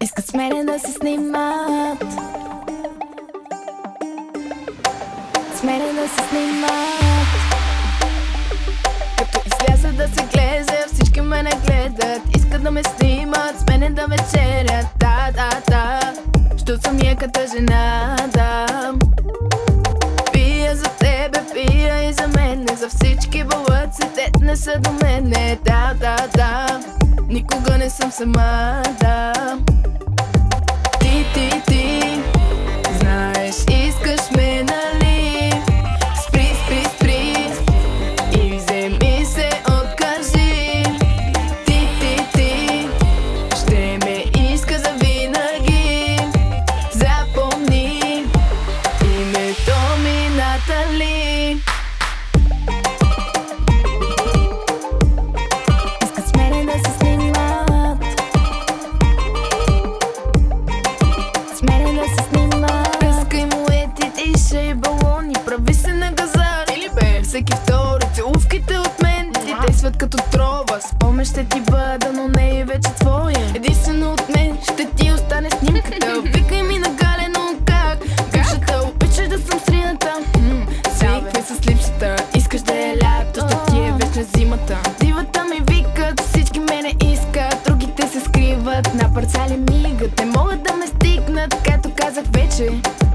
Искат с мене да се снимат, с мене да се снимат. Като изляза да се гледа, всички мене гледат. Искат да ме снимат, с мене да вечерят. Да, що съм яката жена, да. Пия за тебе, пия и за мене. За всички бълъци, те не са до мене. Да, никога не съм сама, да. Ти знаеш, искаш ме, нали? Спри и вземи се, откажи. Ти ще ме иска завинаги. Запомни името ми, Натали. Искат с мене да се снимат, с мене да се снимат. Пръскай моети, диша и балони, прави се на газар или бе. Всеки втори целувките от мен ти действат като трова. Спомен ще ти бъда, но не е вече твоя. Единствено от мен ще ти остане снимката. Викай ми нагалено как гушата, обичаш да съм срината. Свиквай с липсата, искаш да е лято, ще ти е вечна зимата. Дивата ми викат, всички мене искат, другите се скриват, на парцали мигат, не могат да ме стигнат, както казах вече.